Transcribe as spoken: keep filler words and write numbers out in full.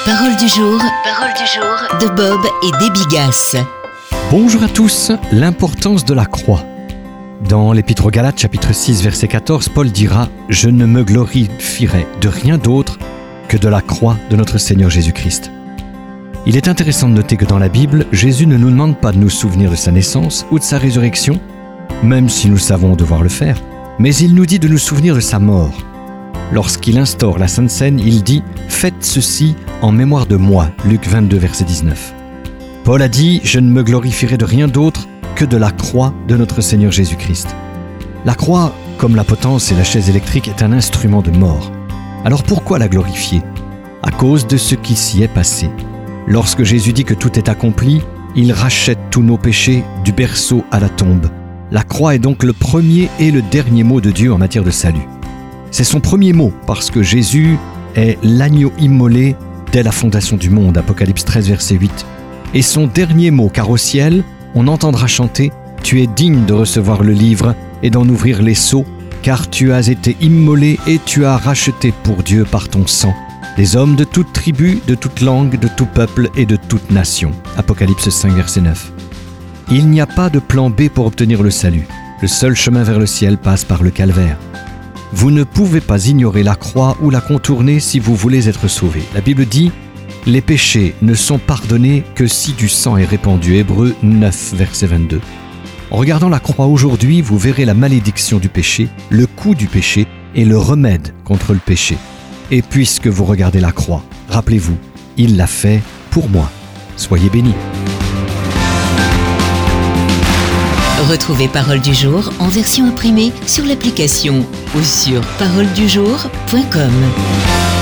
Parole du jour, parole du jour de Bob et Debbie Gass. Bonjour à tous, l'importance de la croix. Dans l'Épître aux Galates, chapitre six, verset quatorze, Paul dira « Je ne me glorifierai de rien d'autre que de la croix de notre Seigneur Jésus-Christ ». Il est intéressant de noter que dans la Bible, Jésus ne nous demande pas de nous souvenir de sa naissance ou de sa résurrection, même si nous savons devoir le faire, mais il nous dit de nous souvenir de sa mort. Lorsqu'il instaure la Sainte Seine, il dit « Faites ceci en mémoire de moi » Luc vingt-deux, verset dix-neuf. Paul a dit « Je ne me glorifierai de rien d'autre que de la croix de notre Seigneur Jésus-Christ ». La croix, comme la potence et la chaise électrique, est un instrument de mort. Alors pourquoi la glorifier ? À cause de ce qui s'y est passé. Lorsque Jésus dit que tout est accompli, il rachète tous nos péchés du berceau à la tombe. La croix est donc le premier et le dernier mot de Dieu en matière de salut. C'est son premier mot parce que Jésus est l'agneau immolé dès la fondation du monde, Apocalypse treize, verset huit. Et son dernier mot, car au ciel, on entendra chanter « Tu es digne de recevoir le livre et d'en ouvrir les sceaux, car tu as été immolé et tu as racheté pour Dieu par ton sang les hommes de toute tribu, de toute langue, de tout peuple et de toute nation. » Apocalypse cinq, verset neuf. Il n'y a pas de plan B pour obtenir le salut. Le seul chemin vers le ciel passe par le calvaire. Vous ne pouvez pas ignorer la croix ou la contourner si vous voulez être sauvé. La Bible dit « Les péchés ne sont pardonnés que si du sang est répandu » Hébreux neuf, verset vingt-deux. En regardant la croix aujourd'hui, vous verrez la malédiction du péché, le coût du péché et le remède contre le péché. Et puisque vous regardez la croix, rappelez-vous, il l'a fait pour moi. Soyez bénis. Retrouvez Parole du jour en version imprimée sur l'application ou sur parole du jour point com.